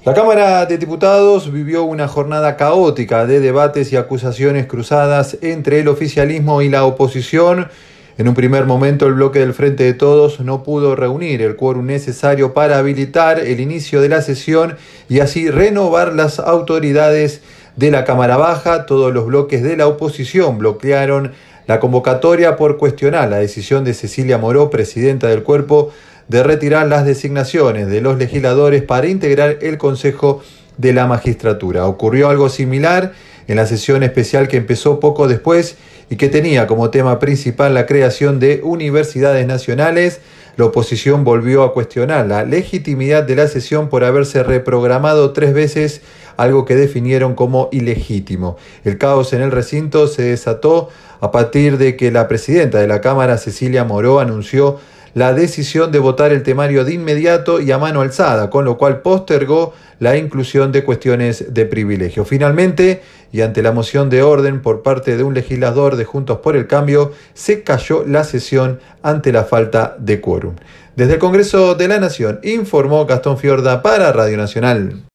La Cámara de Diputados vivió una jornada caótica de debates y acusaciones cruzadas entre el oficialismo y la oposición. En un primer momento, el bloque del Frente de Todos no pudo reunir el quórum necesario para habilitar el inicio de la sesión y así renovar las autoridades de la Cámara Baja. Todos los bloques de la oposición bloquearon la convocatoria por cuestionar la decisión de Cecilia Moró, presidenta del cuerpo, de retirar las designaciones de los legisladores para integrar el Consejo de la Magistratura. Ocurrió algo similar en la sesión especial que empezó poco después y que tenía como tema principal la creación de universidades nacionales. La oposición volvió a cuestionar la legitimidad de la sesión por haberse reprogramado 3 veces, algo que definieron como ilegítimo. El caos en el recinto se desató a partir de que la presidenta de la Cámara, Cecilia Moró, anunció la decisión de votar el temario de inmediato y a mano alzada, con lo cual postergó la inclusión de cuestiones de privilegio. Finalmente, y ante la moción de orden por parte de un legislador de Juntos por el Cambio, se cayó la sesión ante la falta de quórum. Desde el Congreso de la Nación, informó Gastón Fiorda para Radio Nacional.